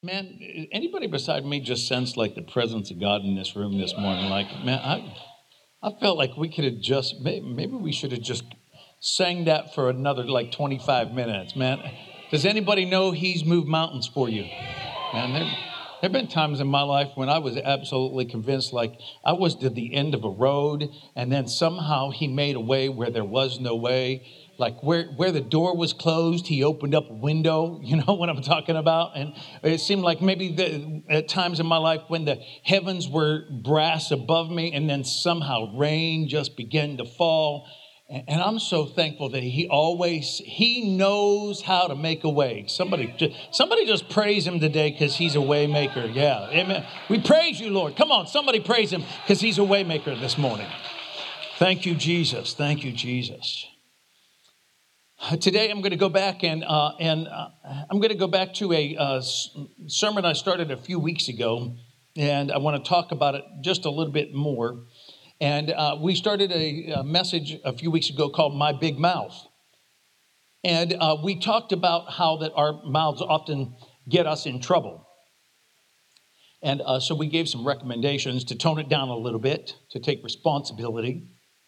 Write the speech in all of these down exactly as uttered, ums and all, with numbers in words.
Man, anybody beside me just sensed like the presence of God in this room this morning? Like, man, I, I felt like we could have just, maybe we should have just sang that for another like twenty-five minutes, man. Does anybody know He's moved mountains for you? Man, there, there have been times in my life when I was absolutely convinced like I was to the end of a road, and then somehow He made a way where there was no way. Like where, where the door was closed, He opened up a window. You know what I'm talking about? And it seemed like maybe the, at times in my life when the heavens were brass above me, and then somehow rain just began to fall. And I'm so thankful that He always, He knows how to make a way. Somebody, just, somebody just praise Him today because He's a way maker. Yeah, amen. We praise You, Lord. Come on, somebody praise Him because He's a way maker this morning. Thank You, Jesus. Thank You, Jesus. Today I'm going to go back and uh, and uh, I'm going to go back to a uh, sermon I started a few weeks ago, and I want to talk about it just a little bit more. And uh, we started a, a message a few weeks ago called My Big Mouth. And uh, we talked about how that our mouths often get us in trouble. And uh, so we gave some recommendations to tone it down a little bit, to take responsibility,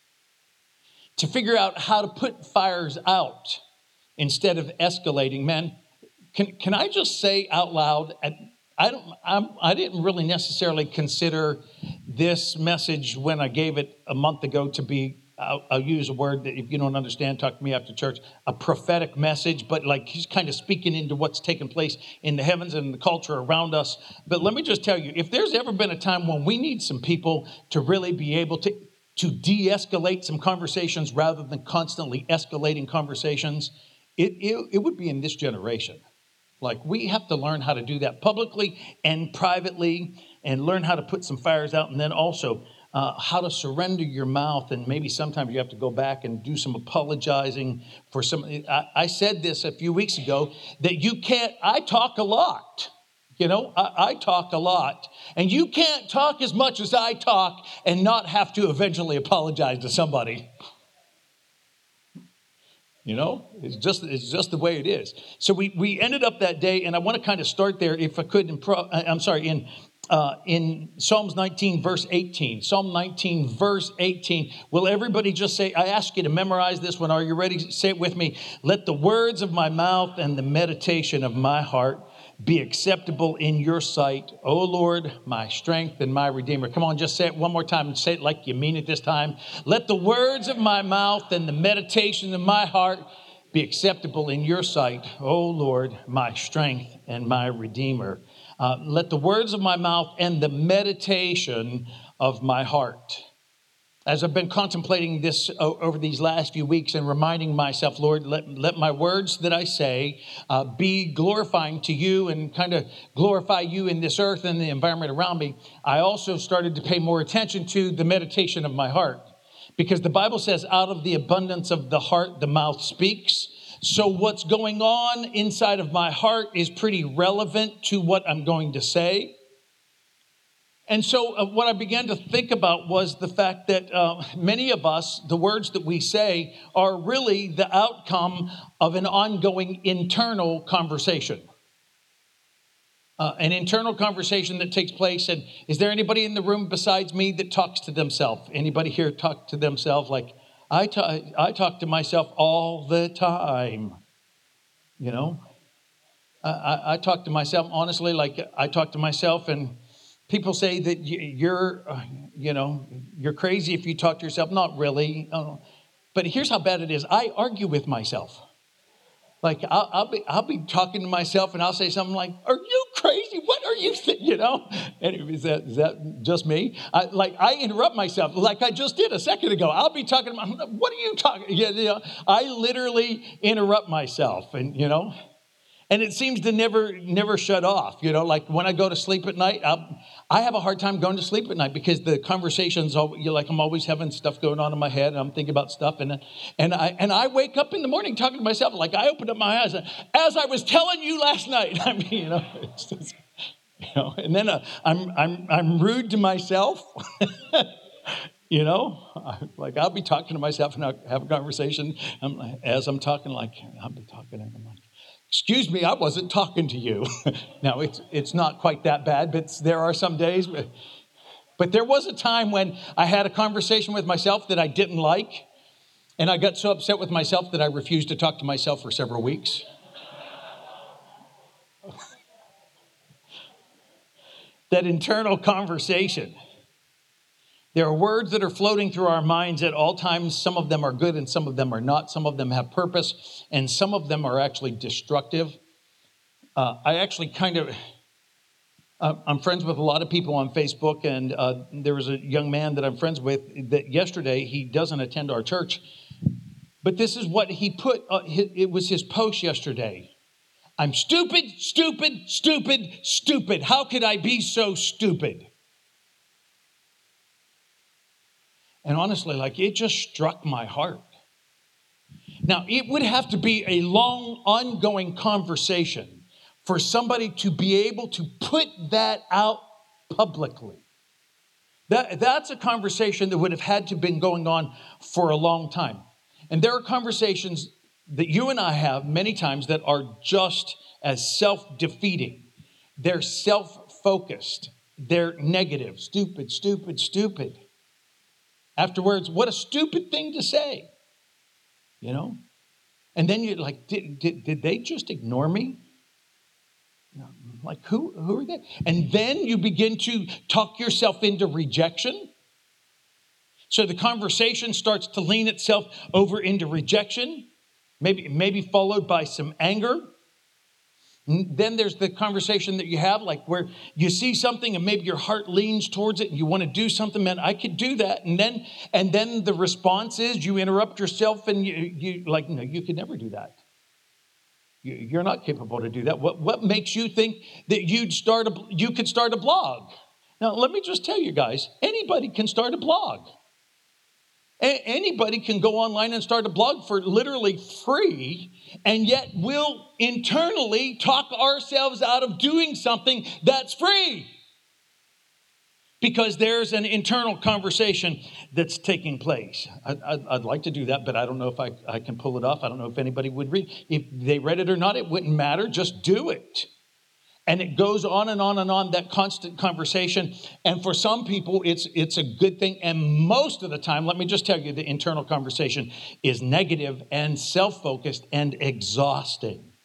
to figure out how to put fires out instead of escalating. Man, can can I just say out loud, I don't I'm, I didn't really necessarily consider this message when I gave it a month ago to be, I'll, I'll use a word that if you don't understand, talk to me after church, a prophetic message, but like He's kind of speaking into what's taking place in the heavens and the culture around us. But let me just tell you, if there's ever been a time when we need some people to really be able to to de-escalate some conversations rather than constantly escalating conversations, it, it, it would be in this generation. Like, we have to learn how to do that publicly and privately and learn how to put some fires out, and then also uh, how to surrender your mouth. And maybe sometimes you have to go back and do some apologizing for some. I, I said this a few weeks ago that you can't, I talk a lot. You know, I, I talk a lot, and you can't talk as much as I talk and not have to eventually apologize to somebody. You know, it's just it's just the way it is. So we we ended up that day, and I want to kind of start there, if I could. In pro, I'm sorry, in uh, in Psalms nineteen, verse eighteen. Psalm nineteen, verse eighteen. Will everybody just say? I ask you to memorize this one. Are you ready? Say it with me. Let the words of my mouth and the meditation of my heart be acceptable in Your sight, O Lord, my strength and my redeemer. Come on, just say it one more time and say it like you mean it this time. Let the words of my mouth and the meditation of my heart be acceptable in Your sight, O Lord, my strength and my redeemer. Uh, let the words of my mouth and the meditation of my heart. As I've been contemplating this over these last few weeks and reminding myself, Lord, let, let my words that I say uh, be glorifying to You and kind of glorify You in this earth and the environment around me, I also started to pay more attention to the meditation of my heart. Because the Bible says, out of the abundance of the heart, the mouth speaks. So what's going on inside of my heart is pretty relevant to what I'm going to say. And so uh, what I began to think about was the fact that uh, many of us, the words that we say are really the outcome of an ongoing internal conversation. Uh, an internal conversation that takes place. And is there anybody in the room besides me that talks to themselves? Anybody here talk to themselves? Like, I, ta- I talk to myself all the time, you know? I, I, I talk to myself, honestly, like I talk to myself, and people say that you're, you know, you're crazy if you talk to yourself. Not really. Uh, but here's how bad it is. I argue with myself. Like, I'll, I'll be I'll be talking to myself, and I'll say something like, "Are you crazy? What are you thinking?" You know? Anyway, is that, is that just me? I, like, I interrupt myself, like I just did a second ago. I'll be talking to myself. What are you talking? Yeah, you know, I literally interrupt myself, and, you know. And it seems to never, never shut off. You know, like when I go to sleep at night, I'll, I have a hard time going to sleep at night because the conversations, you like I'm always having stuff going on in my head, and I'm thinking about stuff, and and I and I wake up in the morning talking to myself, like I opened up my eyes, as I was telling you last night. I mean, you know, it's just, you know, and then uh, I'm I'm I'm rude to myself. You know, like I'll be talking to myself and I'll have a conversation. I'm, as I'm talking, like I'll be talking, and I'm like, Excuse me, I wasn't talking to you. Now, it's it's not quite that bad, but there are some days. But, but there was a time when I had a conversation with myself that I didn't like, and I got so upset with myself that I refused to talk to myself for several weeks. That internal conversation. There are words that are floating through our minds at all times. Some of them are good and some of them are not. Some of them have purpose and some of them are actually destructive. Uh, I actually kind of, uh, I'm friends with a lot of people on Facebook, and uh, there was a young man that I'm friends with that yesterday, he doesn't attend our church, but this is what he put, uh, it was his post yesterday. I'm stupid, stupid, stupid, stupid. How could I be so stupid? And honestly, like, it just struck my heart. Now, it would have to be a long, ongoing conversation for somebody to be able to put that out publicly. That, that's a conversation that would have had to have been going on for a long time. And there are conversations that you and I have many times that are just as self-defeating. They're self-focused. They're negative. Stupid, stupid, stupid. Afterwards, what a stupid thing to say, you know? And then you're like, did, did, did they just ignore me? Like, who, who are they? And then you begin to talk yourself into rejection. So the conversation starts to lean itself over into rejection, maybe, maybe followed by some anger. Then there's the conversation that you have, like where you see something and maybe your heart leans towards it and you want to do something. Man, I could do that. And then and then the response is you interrupt yourself and you, you like, no, you could never do that. You, you're not capable to do that. What, what makes you think that you'd start a, you could start a blog? Now, let me just tell you guys, anybody can start a blog. Anybody can go online and start a blog for literally free, and yet we'll internally talk ourselves out of doing something that's free because there's an internal conversation that's taking place. I, I, I'd like to do that, but I don't know if I, I can pull it off. I don't know if anybody would read. If they read it or not, it wouldn't matter. Just do it. And it goes on and on and on, that constant conversation. And for some people, it's it's a good thing. And most of the time, let me just tell you, the internal conversation is negative and self-focused and exhausting.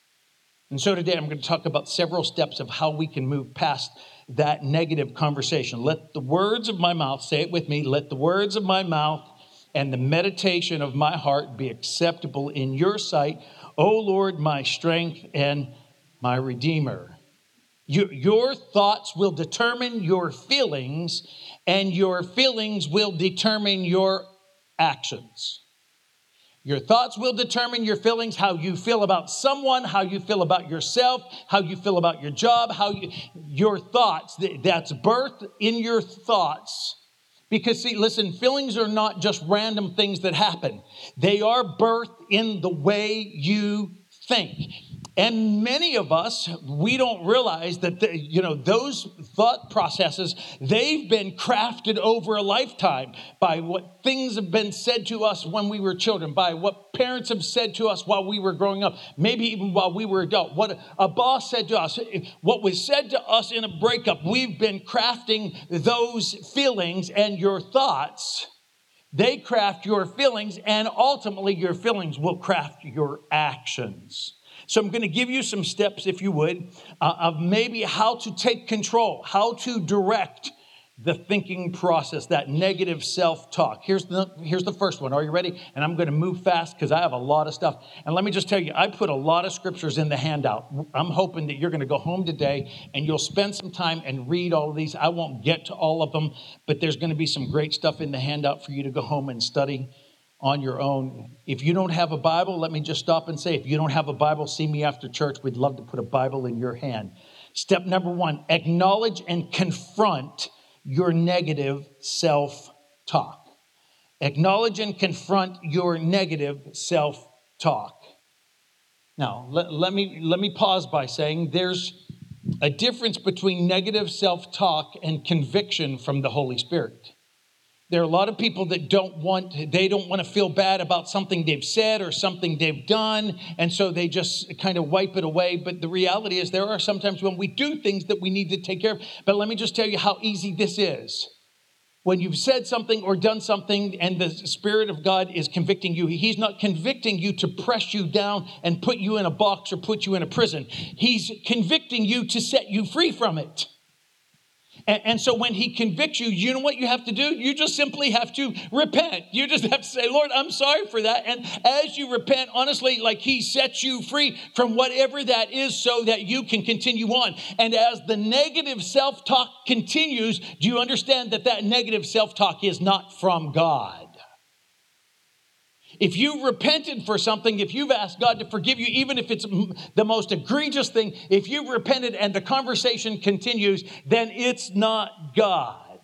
And so today, I'm going to talk about several steps of how we can move past that negative conversation. Let the words of my mouth, say it with me, let the words of my mouth and the meditation of my heart be acceptable in your sight, O Lord, my strength and my Redeemer. You, your thoughts will determine your feelings, and your feelings will determine your actions. Your thoughts will determine your feelings, how you feel about someone, how you feel about yourself, how you feel about your job, how you, your thoughts, that's birth in your thoughts. Because see, listen, feelings are not just random things that happen. They are birthed in the way you think. And many of us, we don't realize that, the, you know, those thought processes, they've been crafted over a lifetime by what things have been said to us when we were children, by what parents have said to us while we were growing up, maybe even while we were adult, what a boss said to us, what was said to us in a breakup. We've been crafting those feelings, and your thoughts, they craft your feelings, and ultimately your feelings will craft your actions. So I'm going to give you some steps, if you would, uh, of maybe how to take control, how to direct the thinking process, that negative self-talk. Here's the, here's the first one. Are you ready? And I'm going to move fast because I have a lot of stuff. And let me just tell you, I put a lot of scriptures in the handout. I'm hoping that you're going to go home today and you'll spend some time and read all of these. I won't get to all of them, but there's going to be some great stuff in the handout for you to go home and study on your own. If you don't have a Bible, let me just stop and say, if you don't have a Bible, see me after church. We'd love to put a Bible in your hand. Step number one, acknowledge and confront your negative self-talk. Acknowledge and confront your negative self-talk. Now, let, let me let me pause by saying there's a difference between negative self-talk and conviction from the Holy Spirit. There are a lot of people that don't want, they don't want to feel bad about something they've said or something they've done. And so they just kind of wipe it away. But the reality is there are sometimes when we do things that we need to take care of. But let me just tell you how easy this is. When you've said something or done something and the Spirit of God is convicting you, He's not convicting you to press you down and put you in a box or put you in a prison. He's convicting you to set you free from it. And, and so when He convicts you, you know what you have to do? You just simply have to repent. You just have to say, Lord, I'm sorry for that. And as you repent, honestly, like He sets you free from whatever that is so that you can continue on. And as the negative self-talk continues, do you understand that that negative self-talk is not from God? If you've repented for something, if you've asked God to forgive you, even if it's the most egregious thing, if you've repented and the conversation continues, then it's not God.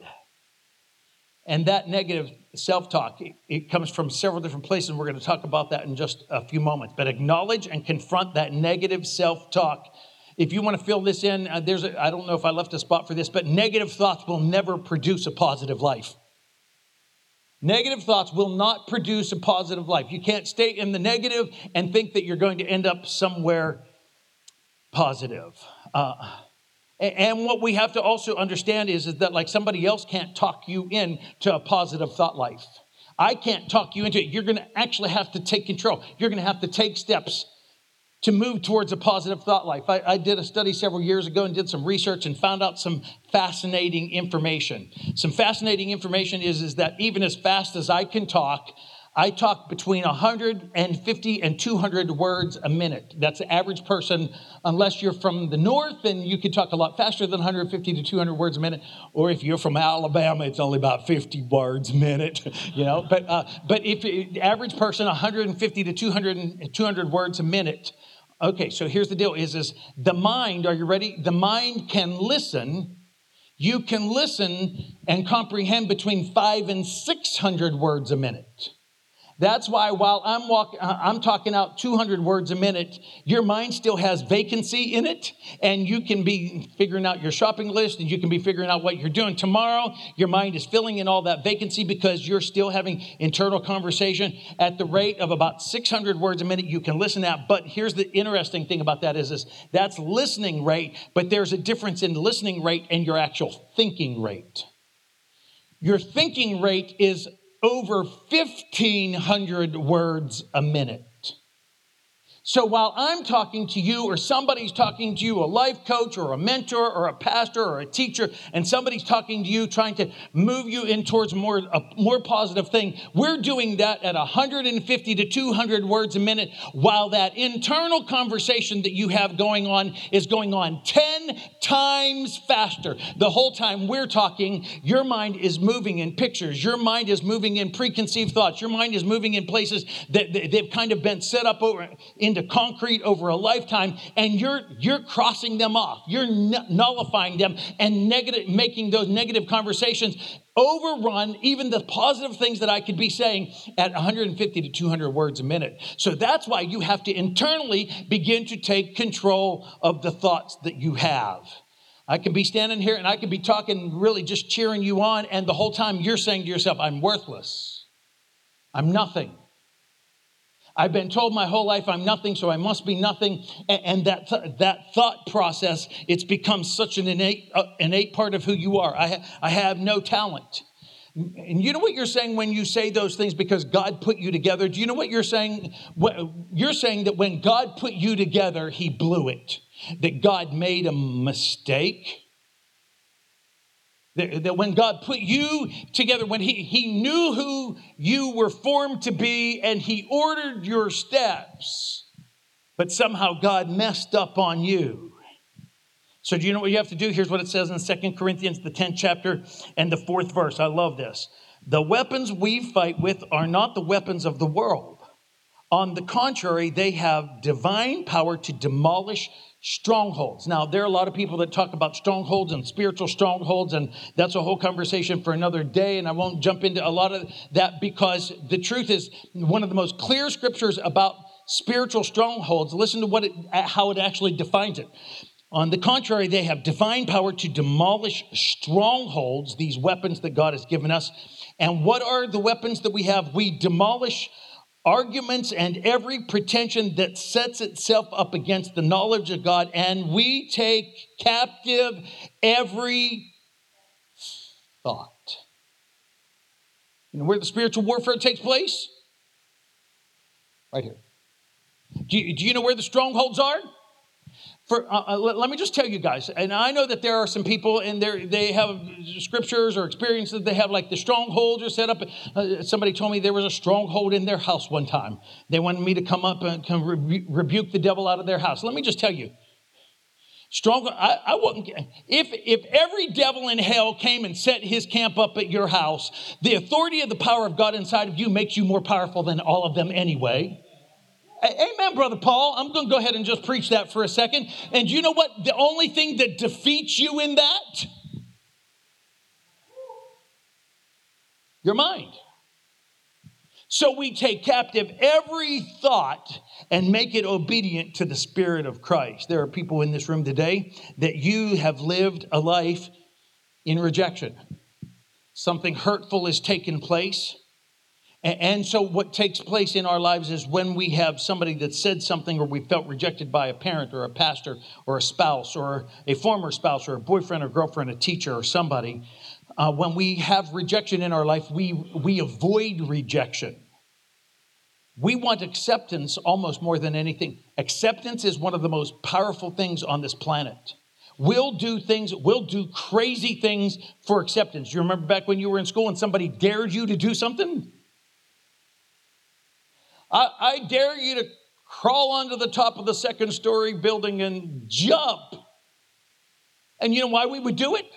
And that negative self-talk, it, it comes from several different places. And we're going to talk about that in just a few moments. But acknowledge and confront that negative self-talk. If you want to fill this in, uh, there's a, I don't know if I left a spot for this, but negative thoughts will never produce a positive life. Negative thoughts will not produce a positive life. You can't stay in the negative and think that you're going to end up somewhere positive. Uh, and what we have to also understand is, is that like somebody else can't talk you into a positive thought life. I can't talk you into it. You're going to actually have to take control. You're going to have to take steps to move towards a positive thought life. I, I did a study several years ago and did some research and found out some fascinating information. Some fascinating information is, is that even as fast as I can talk, I talk between one hundred fifty and two hundred words a minute. That's the average person. Unless you're from the north, then you can talk a lot faster than one hundred fifty to two hundred words a minute. Or if you're from Alabama, it's only about fifty words a minute. You know, but uh, but if the average person, one hundred fifty to two hundred words a minute. Okay, so here's the deal: is is the mind? Are you ready? The mind can listen. You can listen and comprehend between five and six hundred words a minute. That's why while I'm walking, I'm talking out two hundred words a minute, your mind still has vacancy in it, and you can be figuring out your shopping list, and you can be figuring out what you're doing tomorrow. Your mind is filling in all that vacancy because you're still having internal conversation at the rate of about six hundred words a minute. You can listen at, but here's the interesting thing about that is this: that's listening rate, but there's a difference in listening rate and your actual thinking rate. Your thinking rate is over fifteen hundred words a minute. So while I'm talking to you or somebody's talking to you, a life coach or a mentor or a pastor or a teacher, and somebody's talking to you trying to move you in towards more, a more positive thing, we're doing that at one hundred fifty to two hundred words a minute, while that internal conversation that you have going on is going on ten times faster. The whole time we're talking, your mind is moving in pictures. Your mind is moving in preconceived thoughts. Your mind is moving in places that they've kind of been set up over in into concrete over a lifetime, and you're you're crossing them off. You're nullifying them and negative, making those negative conversations overrun even the positive things that I could be saying at one hundred fifty to two hundred words a minute. So that's why you have to internally begin to take control of the thoughts that you have. I could be standing here and I could be talking, really just cheering you on, and the whole time you're saying to yourself, I'm worthless. I'm nothing. I've been told my whole life I'm nothing, so I must be nothing. And that th- that thought process, it's become such an innate uh, innate part of who you are. I, ha- I have no talent. And you know what you're saying when you say those things because God put you together? Do you know what you're saying? You're saying that when God put you together, He blew it. That God made a mistake. That when God put you together, when he, he knew who you were formed to be and He ordered your steps, but somehow God messed up on you. So do you know what you have to do? Here's what it says in Second Corinthians, the tenth chapter and the fourth verse. I love this. The weapons we fight with are not the weapons of the world. On the contrary, they have divine power to demolish strongholds. Now, there are a lot of people that talk about strongholds and spiritual strongholds, and that's a whole conversation for another day, and I won't jump into a lot of that because the truth is one of the most clear scriptures about spiritual strongholds. Listen to what it, how it actually defines it. On the contrary, they have divine power to demolish strongholds, these weapons that God has given us. And what are the weapons that we have? We demolish arguments and every pretension that sets itself up against the knowledge of God, and we take captive every thought. You know where the spiritual warfare takes place? Right here. Do you, do you know where the strongholds are? For, uh, let, let me just tell you guys, and I know that there are some people and they have scriptures or experiences, they have like the strongholds are set up. Uh, somebody told me there was a stronghold in their house one time. They wanted me to come up and come rebu- rebuke the devil out of their house. Let me just tell you, strong. I, I wouldn't. If if every devil in hell came and set his camp up at your house, the authority of the power of God inside of you makes you more powerful than all of them anyway. Amen, Brother Paul. I'm going to go ahead and just preach that for a second. And you know what? The only thing that defeats you in that? Your mind. So we take captive every thought and make it obedient to the Spirit of Christ. There are people in this room today that you have lived a life in rejection. Something hurtful has taken place. And so what takes place in our lives is when we have somebody that said something or we felt rejected by a parent or a pastor or a spouse or a former spouse or a boyfriend or girlfriend, a teacher or somebody. Uh, when we have rejection in our life, we, we avoid rejection. We want acceptance almost more than anything. Acceptance is one of the most powerful things on this planet. We'll do things, we'll do crazy things for acceptance. You remember back when you were in school and somebody dared you to do something? I, I dare you to crawl onto the top of the second story building and jump. And you know why we would do it?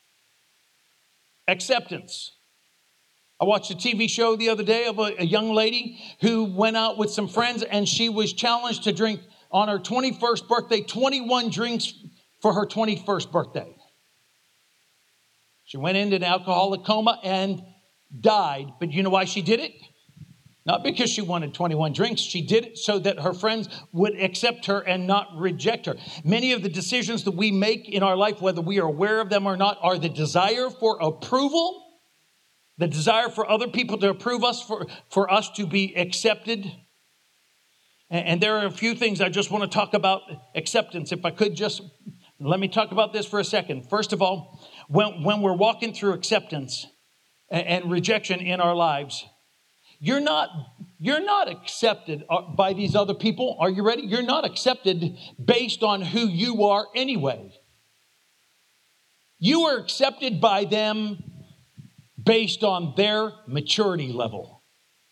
Acceptance. I watched a T V show the other day of a, a young lady who went out with some friends and she was challenged to drink on her twenty-first birthday, twenty-one drinks for her twenty-first birthday. She went into an alcoholic coma and died. But you know why she did it? Not because she wanted twenty-one drinks. She did it so that her friends would accept her and not reject her. Many of the decisions that we make in our life, whether we are aware of them or not, are the desire for approval, the desire for other people to approve us, for, for us to be accepted. And, and there are a few things I just want to talk about acceptance. If I could just, let me talk about this for a second. First of all, when, when we're walking through acceptance and, and rejection in our lives, You're not, you're not accepted by these other people. Are you ready? You're not accepted based on who you are anyway. You are accepted by them based on their maturity level.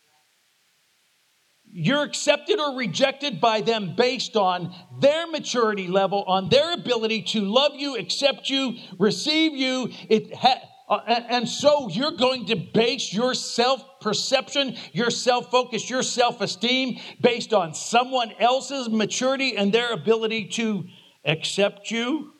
You're accepted or rejected by them based on their maturity level, on their ability to love you, accept you, receive you. It ha- Uh, and, and so you're going to base your self-perception, your self-focus, your self-esteem based on someone else's maturity and their ability to accept you.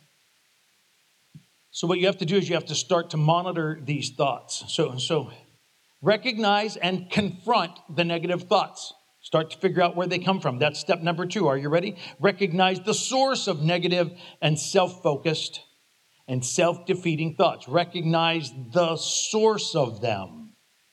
So what you have to do is you have to start to monitor these thoughts. So, so recognize and confront the negative thoughts. Start to figure out where they come from. That's step number two. Are you ready? Recognize the source of negative and self-focused and self-defeating thoughts. Recognize the source of them.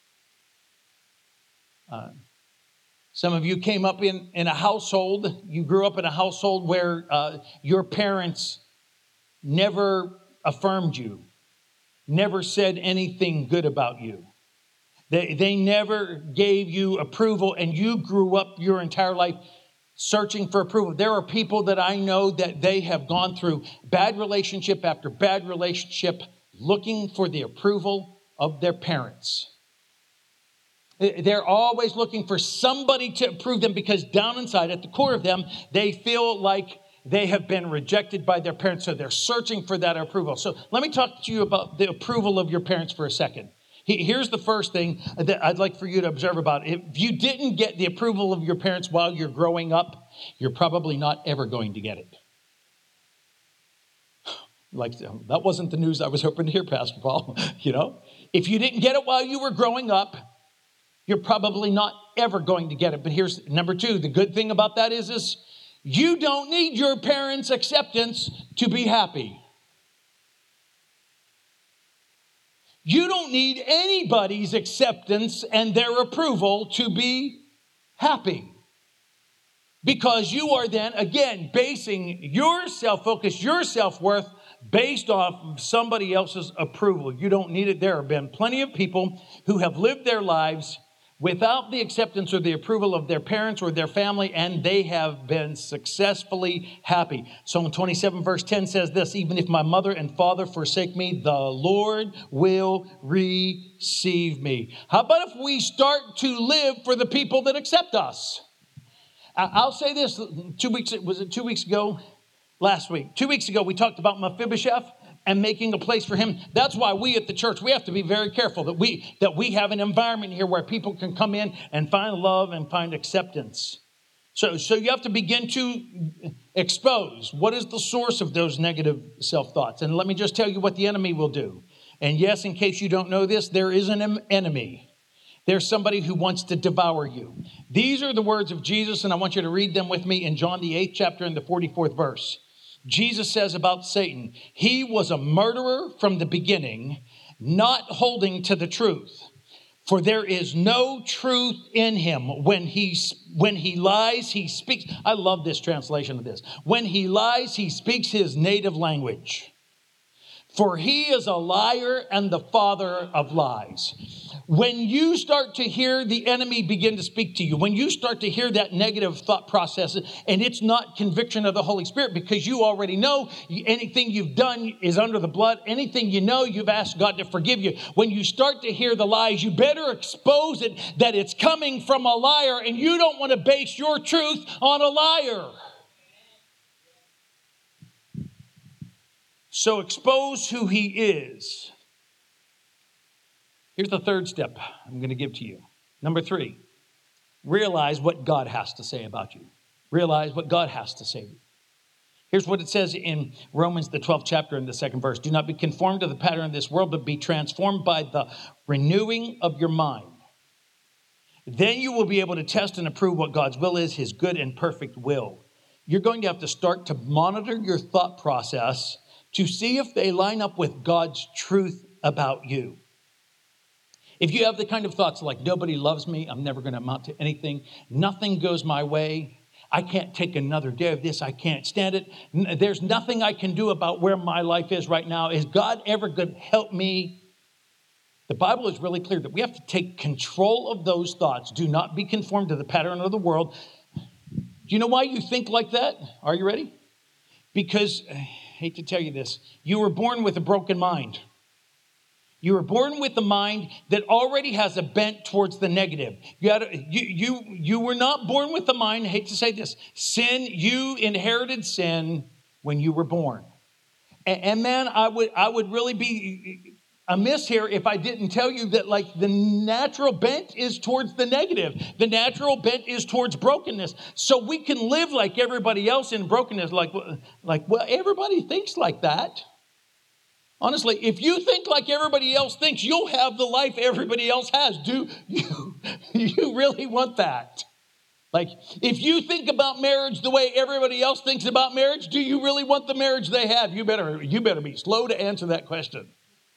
Uh, some of you came up in, in a household, you grew up in a household where uh, your parents never affirmed you, never said anything good about you. They, they never gave you approval, and you grew up your entire life searching for approval. There are people that I know that they have gone through bad relationship after bad relationship looking for the approval of their parents. They're always looking for somebody to approve them because down inside, at the core of them, they feel like they have been rejected by their parents. So they're searching for that approval. So let me talk to you about the approval of your parents for a second. Here's the first thing that I'd like for you to observe about it. If you didn't get the approval of your parents while you're growing up, you're probably not ever going to get it. Like, that wasn't the news I was hoping to hear, Pastor Paul. You know, if you didn't get it while you were growing up, you're probably not ever going to get it. But here's number two. The good thing about that is, is You don't need your parents' acceptance to be happy. You don't need anybody's acceptance and their approval to be happy. Because you are then, again, basing your self-focus, your self-worth based off of somebody else's approval. You don't need it. There have been plenty of people who have lived their lives without the acceptance or the approval of their parents or their family, and they have been successfully happy. Psalm twenty-seven verse ten says this, even if my mother and father forsake me, the Lord will receive me. How about if we start to live for the people that accept us? I'll say this, two weeks, was it two weeks ago? Last week. Two weeks ago, we talked about Mephibosheth and making a place for him. That's why we at the church, we have to be very careful that we that we have an environment here where people can come in and find love and find acceptance. So, so you have to begin to expose what is the source of those negative self-thoughts. And let me just tell you what the enemy will do. And yes, in case you don't know this, there is an enemy. There's somebody who wants to devour you. These are the words of Jesus, and I want you to read them with me in John, the eighth chapter and the forty-fourth verse. Jesus says about Satan, he was a murderer from the beginning, not holding to the truth. For there is no truth in him. When he, when he lies, he speaks. I love this translation of this. When he lies, he speaks his native language. For he is a liar and the father of lies. When you start to hear the enemy begin to speak to you, when you start to hear that negative thought process, and it's not conviction of the Holy Spirit because you already know anything you've done is under the blood, anything you know, you've asked God to forgive you. When you start to hear the lies, you better expose it that it's coming from a liar, and you don't want to base your truth on a liar. So expose who he is. Here's the third step I'm going to give to you. Number three, realize what God has to say about you. Realize what God has to say. Here's what it says in Romans, the twelfth chapter, in the second verse. Do not be conformed to the pattern of this world, but be transformed by the renewing of your mind. Then you will be able to test and approve what God's will is, his good and perfect will. You're going to have to start to monitor your thought process to see if they line up with God's truth about you. If you have the kind of thoughts like, nobody loves me, I'm never going to amount to anything, nothing goes my way, I can't take another day of this, I can't stand it, there's nothing I can do about where my life is right now, is God ever going to help me? The Bible is really clear that we have to take control of those thoughts. Do not be conformed to the pattern of the world. Do you know why you think like that? Are you ready? Because, I hate to tell you this, you were born with a broken mind. You were born with a mind that already has a bent towards the negative. You, had a, you, you, you were not born with a mind, I hate to say this, sin, you inherited sin when you were born. And, and man, I would, I would really be amiss here if I didn't tell you that like the natural bent is towards the negative. The natural bent is towards brokenness. So we can live like everybody else in brokenness, like, like well, everybody thinks like that. Honestly, if you think like everybody else thinks, you'll have the life everybody else has. Do you, you really want that? Like, if you think about marriage the way everybody else thinks about marriage, do you really want the marriage they have? You better, you better be slow to answer that question.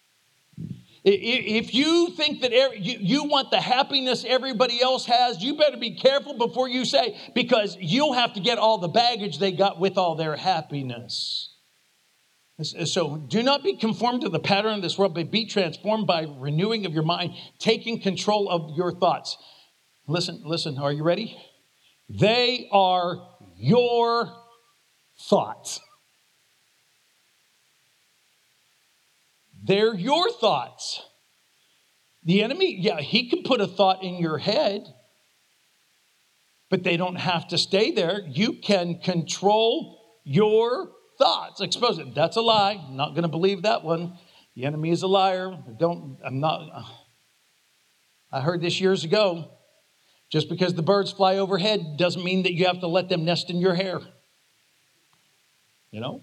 If you think that you want the happiness everybody else has, you better be careful before you say, because you'll have to get all the baggage they got with all their happiness. So do not be conformed to the pattern of this world, but be transformed by renewing of your mind, taking control of your thoughts. Listen, listen, are you ready? They are your thoughts. They're your thoughts. The enemy, yeah, he can put a thought in your head, but they don't have to stay there. You can control your thoughts. Expose it. That's a lie. I'm not going to believe that one. The enemy is a liar. I don't, I'm not. I heard this years ago. Just because the birds fly overhead doesn't mean that you have to let them nest in your hair. You know?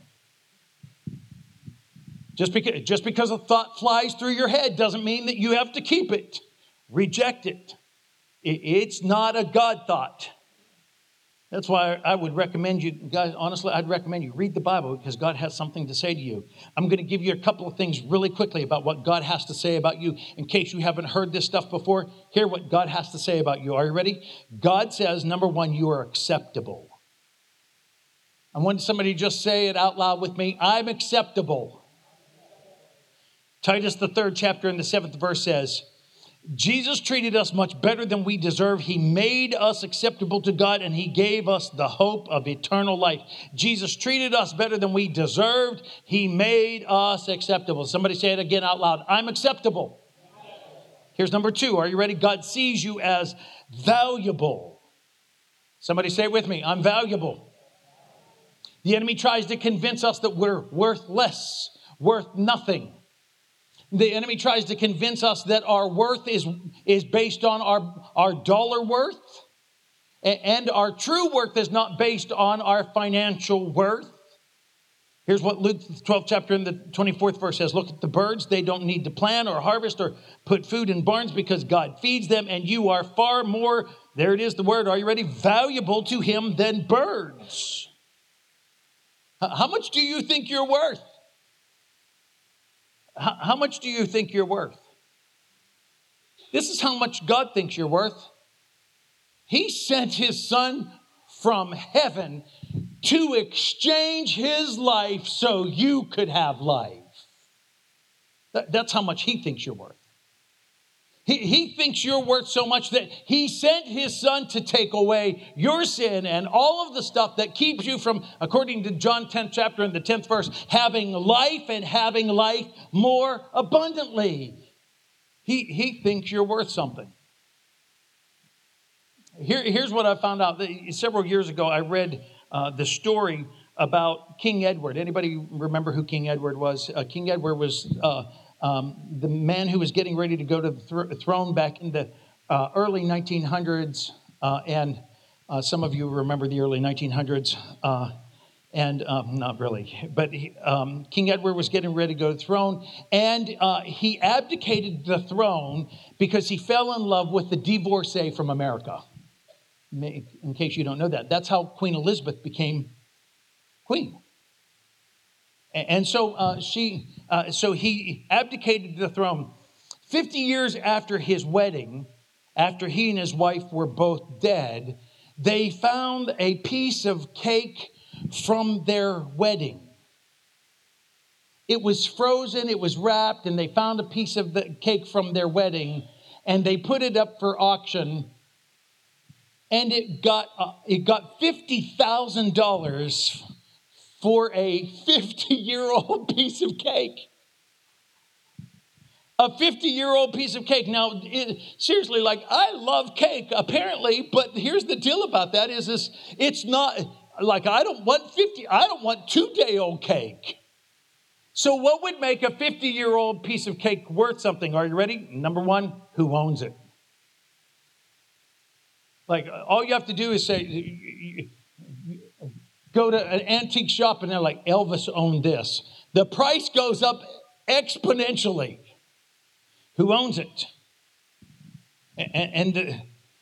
Just because, just because a thought flies through your head doesn't mean that you have to keep it. Reject it. It's not a God thought. That's why I would recommend you, guys, honestly, I'd recommend you read the Bible because God has something to say to you. I'm going to give you a couple of things really quickly about what God has to say about you. In case you haven't heard this stuff before, hear what God has to say about you. Are you ready? God says, number one, you are acceptable. I want somebody to just say it out loud with me. I'm acceptable. Titus, the third chapter and the seventh verse says, Jesus treated us much better than we deserve. He made us acceptable to God, and he gave us the hope of eternal life. Jesus treated us better than we deserved. He made us acceptable. Somebody say it again out loud. I'm acceptable. Here's number two. Are you ready? God sees you as valuable. Somebody say it with me. I'm valuable. The enemy tries to convince us that we're worthless, worth nothing. The enemy tries to convince us that our worth is, is based on our, our dollar worth, and our true worth is not based on our financial worth. Here's what Luke twelfth chapter and the twenty-fourth verse says. Look at the birds. They don't need to plant or harvest or put food in barns because God feeds them, and you are far more, there it is, the word, are you ready? Valuable to him than birds. How much do you think you're worth? How much do you think you're worth? This is how much God thinks you're worth. He sent his son from heaven to exchange his life so you could have life. That's how much he thinks you're worth. He, he thinks you're worth so much that he sent his son to take away your sin and all of the stuff that keeps you from, according to John tenth chapter and the tenth verse, having life and having life more abundantly. He, he thinks you're worth something. Here, here's what I found out. Several years ago, I read uh, the story about King Edward. Anybody remember who King Edward was? Uh, King Edward was... Uh, Um, the man who was getting ready to go to the th- throne back in the uh, early nineteen hundreds, uh, and uh, some of you remember the early nineteen hundreds, uh, and um, not really, but he, um, King Edward was getting ready to go to the throne, and uh, he abdicated the throne because he fell in love with the divorcee from America. In case you don't know that, that's how Queen Elizabeth became queen. And so uh, she, uh, so he abdicated the throne. Fifty years after his wedding, after he and his wife were both dead, they found a piece of cake from their wedding. It was frozen, it was wrapped, and they found a piece of the cake from their wedding, and they put it up for auction, and it got uh, it got fifty thousand dollars. For a fifty-year-old piece of cake. A fifty-year-old piece of cake. Now, it, seriously, like, I love cake, apparently, but here's the deal about that is, is it's not, like, I don't want fifty, I don't want two-day-old cake. So what would make a fifty-year-old piece of cake worth something? Are you ready? Number one, who owns it? Like, all you have to do is say... Go to an antique shop and they're like, Elvis owned this. The price goes up exponentially. Who owns it? And, and the,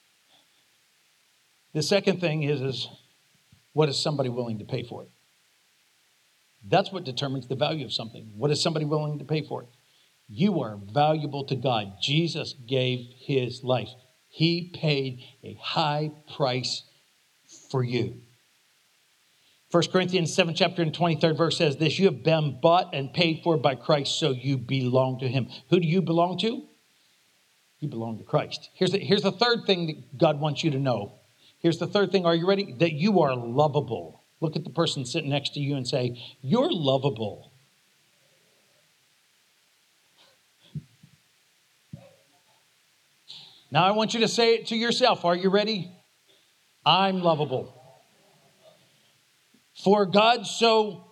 the second thing is, is, what is somebody willing to pay for it? That's what determines the value of something. What is somebody willing to pay for it? You are valuable to God. Jesus gave his life. He paid a high price for you. First Corinthians seventh chapter and twenty-third verse says this, you have been bought and paid for by Christ, so you belong to him. Who do you belong to? You belong to Christ. Here's the, here's the third thing that God wants you to know. Here's the third thing. Are you ready? That you are lovable. Look at the person sitting next to you and say, you're lovable. Now I want you to say it to yourself. Are you ready? I'm lovable. For God so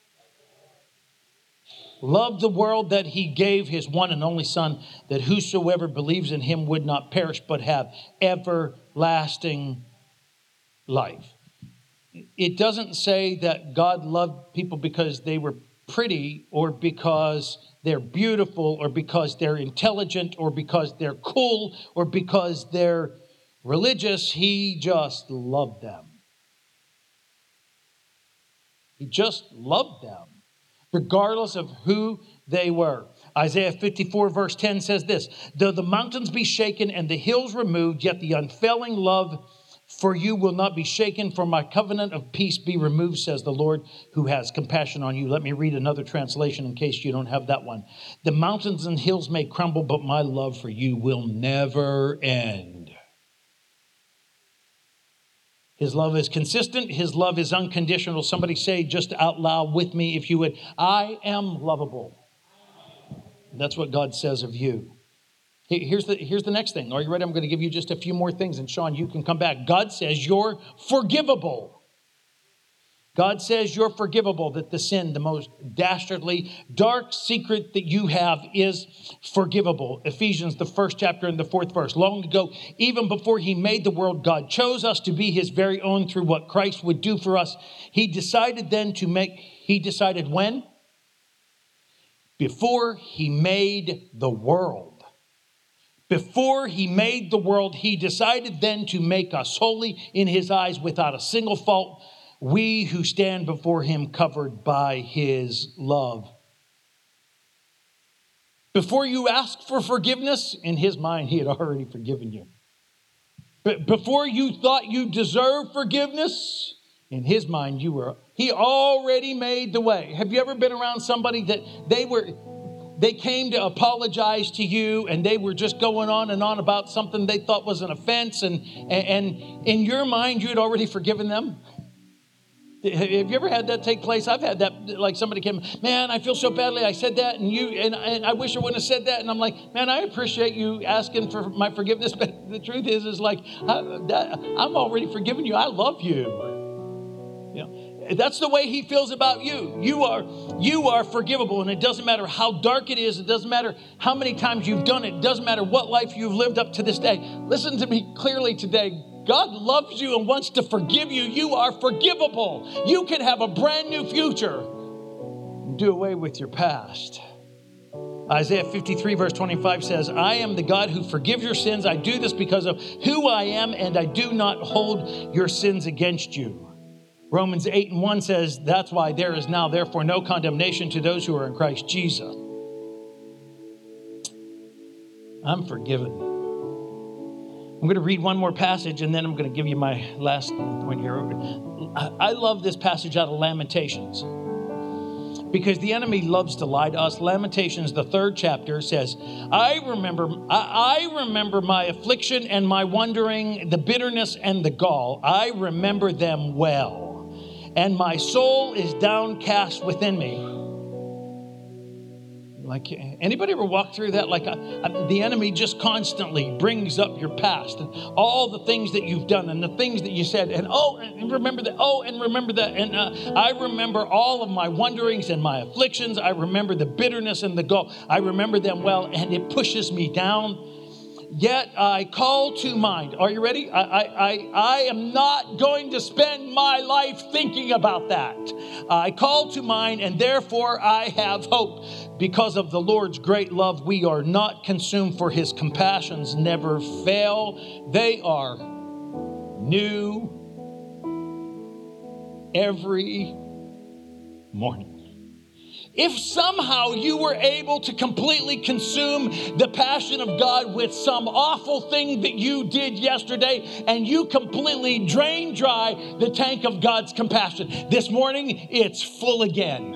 loved the world that he gave his one and only Son, that whosoever believes in him would not perish, but have everlasting life. It doesn't say that God loved people because they were pretty or because they're beautiful or because they're intelligent or because they're cool or because they're religious. He just loved them. He just loved them, regardless of who they were. Isaiah fifty-four verse ten says this, though the mountains be shaken and the hills removed, yet the unfailing love for you will not be shaken, for my covenant of peace be removed, says the Lord, who has compassion on you. Let me read another translation in case you don't have that one. The mountains and hills may crumble, but my love for you will never end. His love is consistent. His love is unconditional. Somebody say just out loud with me, if you would, I am lovable. That's what God says of you. Here's the, here's the next thing. Are you ready? I'm going to give you just a few more things. And Sean, you can come back. God says you're forgivable. God says you're forgivable, that the sin, the most dastardly, dark secret that you have is forgivable. Ephesians, the first chapter and the fourth verse. Long ago, even before he made the world, God chose us to be his very own through what Christ would do for us. He decided then to make, he decided when? Before he made the world. Before he made the world, he decided then to make us holy in his eyes without a single fault, we who stand before him covered by his love. Before you ask for forgiveness, in his mind, he had already forgiven you. But before you thought you deserved forgiveness, in his mind, you were, he already made the way. Have you ever been around somebody that they were... They came to apologize to you and they were just going on and on about something they thought was an offense. And, and in your mind, you had already forgiven them. Have you ever had that take place? I've had that, like somebody came, man, I feel so badly. I said that and you, and, and I wish I wouldn't have said that. And I'm like, man, I appreciate you asking for my forgiveness. But the truth is, is like, I, that, I'm already forgiven you. I love you. You know, that's the way he feels about you. You are, you are forgivable. And it doesn't matter how dark it is. It doesn't matter how many times you've done it. It doesn't matter what life you've lived up to this day. Listen to me clearly today. God loves you and wants to forgive you. You are forgivable. You can have a brand new future and do away with your past. Isaiah fifty-three verse twenty-five says, I am the God who forgives your sins. I do this because of who I am, and I do not hold your sins against you. Romans eight and one says, that's why there is now therefore no condemnation to those who are in Christ Jesus. I'm forgiven. I'm going to read one more passage and then I'm going to give you my last point here. I love this passage out of Lamentations because the enemy loves to lie to us. Lamentations, the third chapter says, I remember, I, I remember my affliction and my wandering, the bitterness and the gall. I remember them well. And my soul is downcast within me. Like, anybody ever walk through that? Like, I, I, the enemy just constantly brings up your past and all the things that you've done and the things that you said. And oh, and remember that. Oh, and remember that. And uh, I remember all of my wanderings and my afflictions. I remember the bitterness and the gall. I remember them well, and it pushes me down. Yet I call to mind. Are you ready? I, I, I, I am not going to spend my life thinking about that. I call to mind, and therefore I have hope. Because of the Lord's great love, we are not consumed, for his compassions never fail. They are new every morning. If somehow you were able to completely consume the passion of God with some awful thing that you did yesterday and you completely drained dry the tank of God's compassion, this morning it's full again.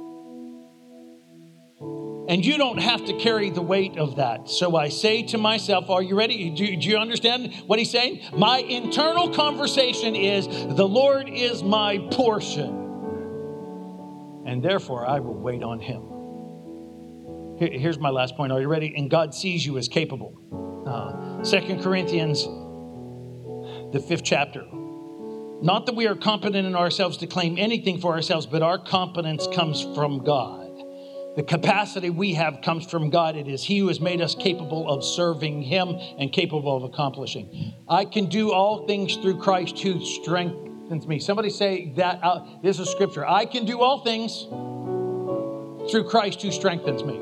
And you don't have to carry the weight of that. So I say to myself, are you ready? Do, do you understand what he's saying? My internal conversation is, the Lord is my portion. And therefore, I will wait on him. Here, here's my last point. Are you ready? And God sees you as capable. Uh, Second Corinthians, the fifth chapter. Not that we are competent in ourselves to claim anything for ourselves, but our competence comes from God. The capacity we have comes from God. It is he who has made us capable of serving him and capable of accomplishing. I can do all things through Christ who strengthens me. Somebody say that out. This is scripture. I can do all things through Christ who strengthens me.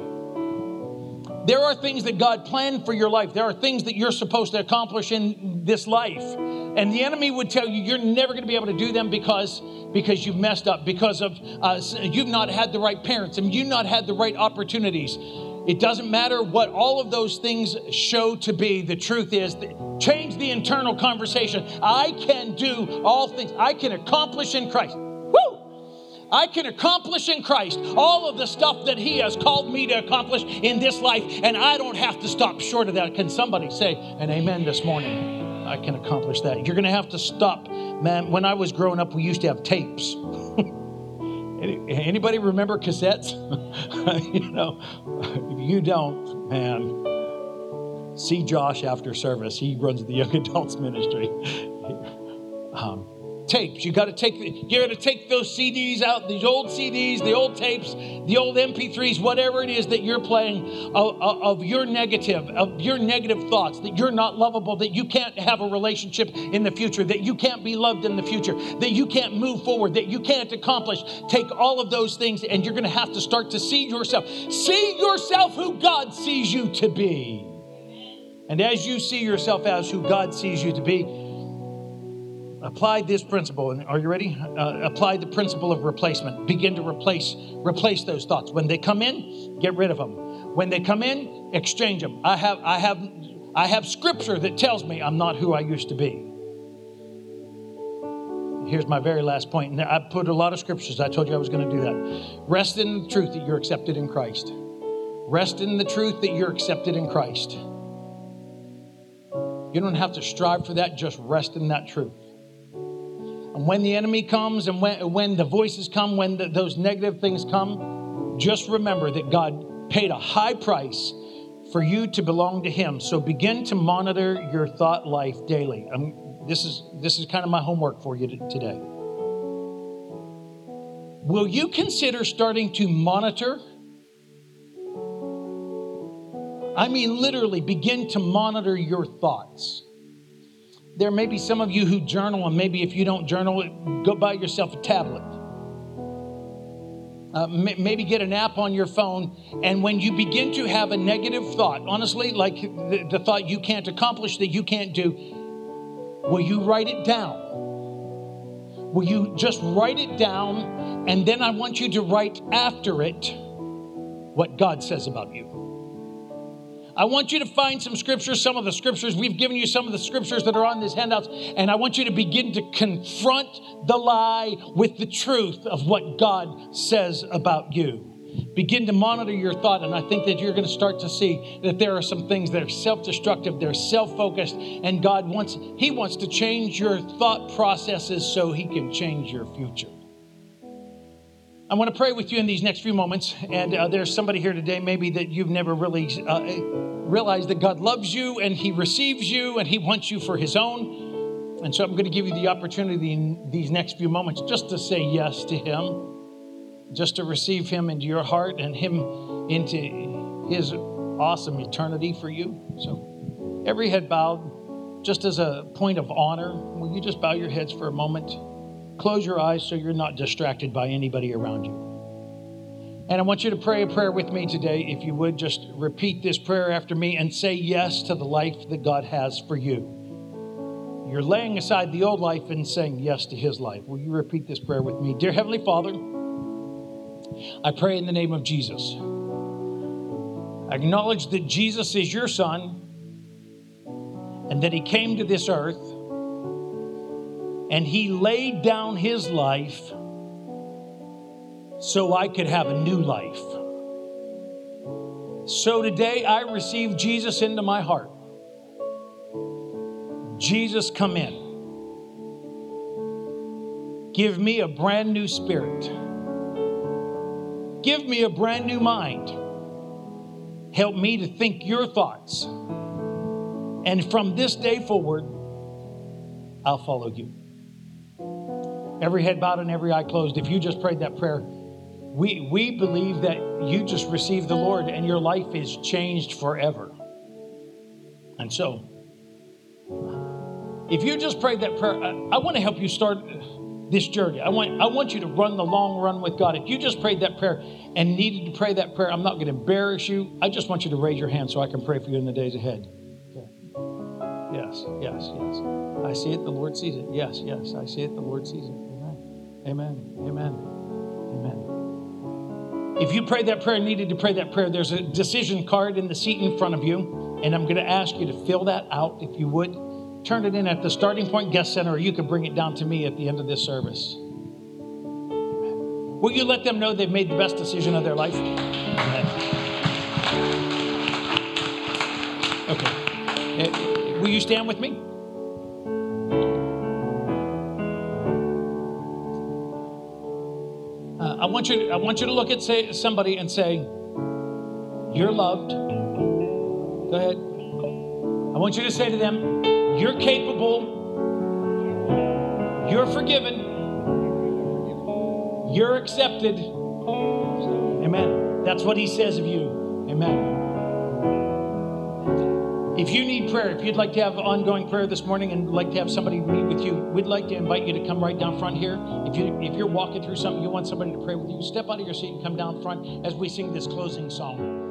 There are things that God planned for your life. There are things that you're supposed to accomplish in this life. And the enemy would tell you you're never going to be able to do them because, because you've messed up, because of uh, you've not had the right parents and you've not had the right opportunities. It doesn't matter what all of those things show to be. The truth is, that change the internal conversation. I can do all things. I can accomplish in Christ. Woo! I can accomplish in Christ all of the stuff that He has called me to accomplish in this life, and I don't have to stop short of that. Can somebody say an amen this morning? I can accomplish that. You're going to have to stop. Man, when I was growing up, we used to have tapes. Anybody remember cassettes? You know, if you don't, man, see Josh after service. He runs the young adults ministry. Um, tapes. You got to take. You got to take those C Ds out. These old C Ds, the old tapes, the old M P threes, whatever it is that you're playing of, of your negative, of your negative thoughts, that you're not lovable, that you can't have a relationship in the future, that you can't be loved in the future, that you can't move forward, that you can't accomplish. Take all of those things, and you're going to have to start to see yourself. See yourself who God sees you to be. And as you see yourself as who God sees you to be, apply this principle. And are you ready? Uh, apply the principle of replacement. Begin to replace replace those thoughts. When they come in, get rid of them. When they come in, exchange them. I have I have I have scripture that tells me I'm not who I used to be. Here's my very last point. Now, I put a lot of scriptures. I told you I was going to do that. Rest in the truth that you're accepted in Christ. Rest in the truth that you're accepted in Christ. You don't have to strive for that. Just rest in that truth. And when the enemy comes and when, when the voices come, when the, those negative things come, just remember that God paid a high price for you to belong to Him. So begin to monitor your thought life daily. Um, this is this is kind of my homework for you today. Will you consider starting to monitor? I mean, literally begin to monitor your thoughts. There may be some of you who journal, and maybe if you don't journal, go buy yourself a tablet. Uh, m- maybe get an app on your phone, and when you begin to have a negative thought, honestly, like the, the thought you can't accomplish, that you can't do, will you write it down? Will you just write it down, and then I want you to write after it what God says about you. I want you to find some scriptures, some of the scriptures. We've given you some of the scriptures that are on these handouts. And I want you to begin to confront the lie with the truth of what God says about you. Begin to monitor your thought. And I think that you're going to start to see that there are some things that are self-destructive. They're self-focused. And God wants, He wants to change your thought processes so He can change your future. I want to pray with you in these next few moments. And uh, there's somebody here today maybe that you've never really uh, realized that God loves you and He receives you and He wants you for His own. And so I'm going to give you the opportunity in these next few moments just to say yes to Him, just to receive Him into your heart and Him into His awesome eternity for you. So every head bowed, just as a point of honor, will you just bow your heads for a moment? Close your eyes so you're not distracted by anybody around you. And I want you to pray a prayer with me today. If you would, just repeat this prayer after me and say yes to the life that God has for you. You're laying aside the old life and saying yes to His life. Will you repeat this prayer with me? Dear Heavenly Father, I pray in the name of Jesus. I acknowledge that Jesus is your Son and that He came to this earth and He laid down His life so I could have a new life. So today I receive Jesus into my heart. Jesus, come in. Give me a brand new spirit. Give me a brand new mind. Help me to think your thoughts. And from this day forward, I'll follow you. Every head bowed and every eye closed. If you just prayed that prayer, we, we believe that you just received the Lord and your life is changed forever. And so, if you just prayed that prayer, I, I want to help you start this journey. I want, I want you to run the long run with God. If you just prayed that prayer and needed to pray that prayer, I'm not going to embarrass you. I just want you to raise your hand so I can pray for you in the days ahead. Okay. Yeah. Yes, yes, yes. I see it. The Lord sees it. Yes, yes. I see it. The Lord sees it. Amen. Amen. Amen. Amen. If you prayed that prayer and needed to pray that prayer, there's a decision card in the seat in front of you. And I'm going to ask you to fill that out if you would. Turn it in at the Starting Point Guest Center, or you can bring it down to me at the end of this service. Amen. Will you let them know they've made the best decision of their life? Amen. Okay. Uh, will you stand with me? Uh, I want you to, I want you to look at say, somebody and say, you're loved. Go ahead. I want you to say to them, you're capable. You're forgiven. You're accepted. Amen. That's what he says of you. Amen. If you need prayer, if you'd like to have ongoing prayer this morning and like to have somebody meet with you, we'd like to invite you to come right down front here. If, you, if you're walking through something, you want somebody to pray with you, step out of your seat and come down front as we sing this closing song.